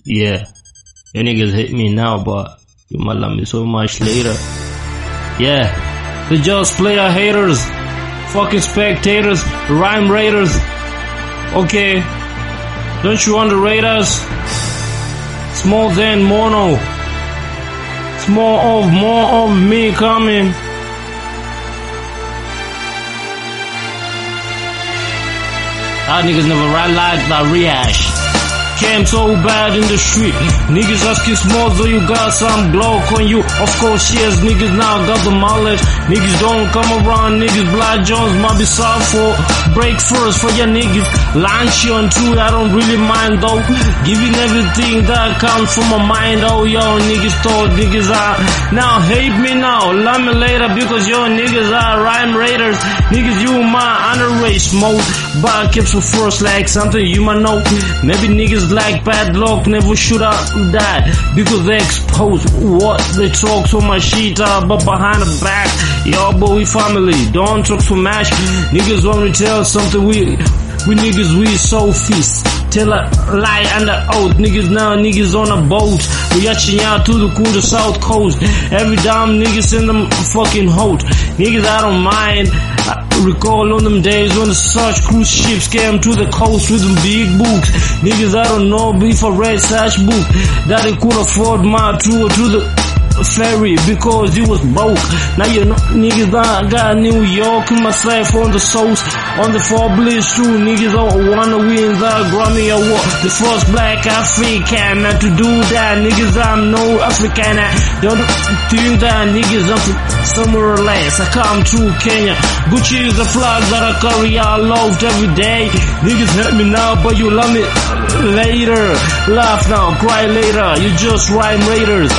Yeah, you niggas hate me now, but you might love me so much later. Yeah, the Just Player haters, fucking spectators, rhyme raiders. Okay, don't you underrate us? It's more than mono. It's more of me coming. Y'all niggas never ride like that rehash. Came so bad in the street. Niggas asking small, so you got some Glock on you. Of course, yes, niggas now got the mileage. Niggas don't come around, niggas Black Jones might be soft for break first for your niggas. Launch you on two, I don't really mind though. Giving everything that comes from my mind. Oh, yo, niggas thought niggas are now hate me now, love me later because yo niggas are rhyme raiders. Niggas, you my underrace mode. But keeps for first like something you might know. Maybe niggas like bad luck never should have died because they expose what they talk so much shit but behind the back, yo boy, we family, don't talk so much. Niggas when we tell something, we niggas, we so fist. Tell a lie and the oath. Niggas now, niggas on a boat. We yachting out to the cool south coast. Every damn niggas in them fucking hoes. Niggas, I don't mind. I recall on them days when such cruise ships came to the coast with them big books. Niggas, I don't know if I read such book that they could afford my tour to the ferry because he was broke. Now you know niggas I got New York in myself on the souls on the 4 bliss too. Niggas all wanna win the Grammy Award, the first black African to do that. Niggas I'm no African. Don't think that niggas I'm from somewhere less. I come to Kenya. Gucci is the flag that I carry aloft every day. Niggas hurt me now but you love me later. Laugh now, cry later. You just rhyme raiders.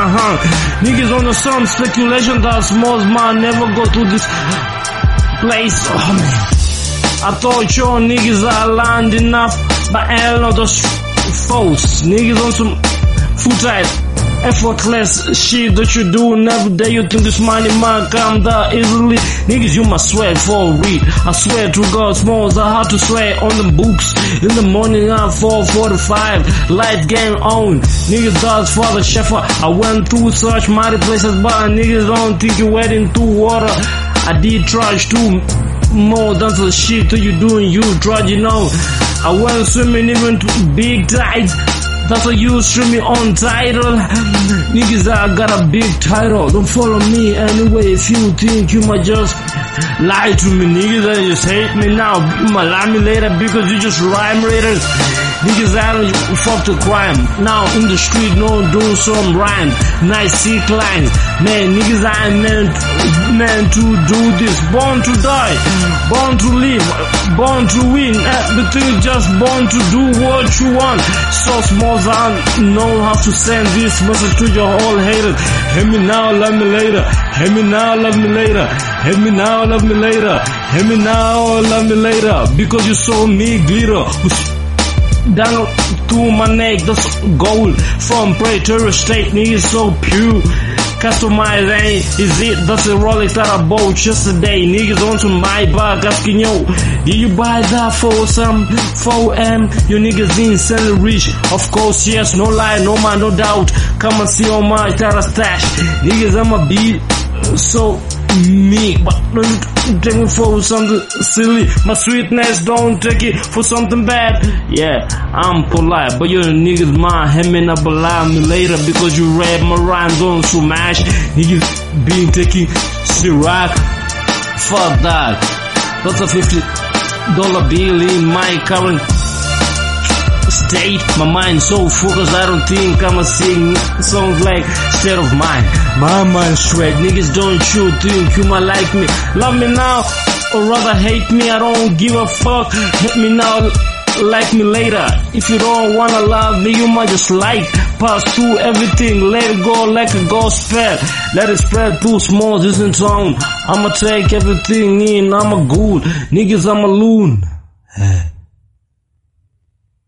Niggas on the some speculation that most man never go to this place. Oh man, I thought your niggas are lined enough, but hell no, those false. Niggas on some full-time effortless shit that you do every day. You think this money man come that easily? Niggas, you must swear for real. I swear to God, smalls, I have to swear on the books. In the morning at 4:45, light game on. Niggas, that's Father Sheffer. I went through such mighty places, but niggas don't think you wet into water. I did trash too, more than the shit that you doing, you try, you know. I went swimming even to big tides. That's why you stream me on title. Niggas, I got a big title. Don't follow me anyway if you think you might just lie to me. Niggas, I just hate me now. You might lie me later because you just rhyme raiders. Niggas, I don't fuck the crime. Now in the street, no doing some rhyme. Nice sick lines. Man, niggas, I ain't meant to do this. Born to die, born to live, born to win. Everything just born to do what you want. So small, I know how to send this message to your whole haters. Hate me now, love me later. Hate me now, love me later. Hate me now, love me later. Hate me now, love me later. Because you saw me glitter down to my neck, that's gold from Pretoria State. Niggas so pure. Customized ain't is it? That's a Rolex that I bought yesterday. Niggas on to my bag asking yo, did you buy that for some 4M? You niggas insanely rich. Of course, yes, no lie, no man, no doubt. Come and see all my Tara stash. Niggas, I'ma be so meek, but don't take me for something silly. My sweetness, don't take it for something bad. Yeah, I'm polite, but you niggas mind hemming up a lie me later because you read my rhymes on so much. Niggas being taking Ciroc. Fuck that. That's a $50 bill in my current state. My mind so focused, I don't think I'ma sing songs like State of Mind. My mind straight. Niggas, don't you think you might like me? Love me now or rather hate me, I don't give a fuck. Hate me now, like me later. If you don't wanna love me, you might just like. Pass through everything, let it go like a gospel. Let it spread through small distance zone. I'ma take everything in, I'm a good. Niggas, I'm a loon.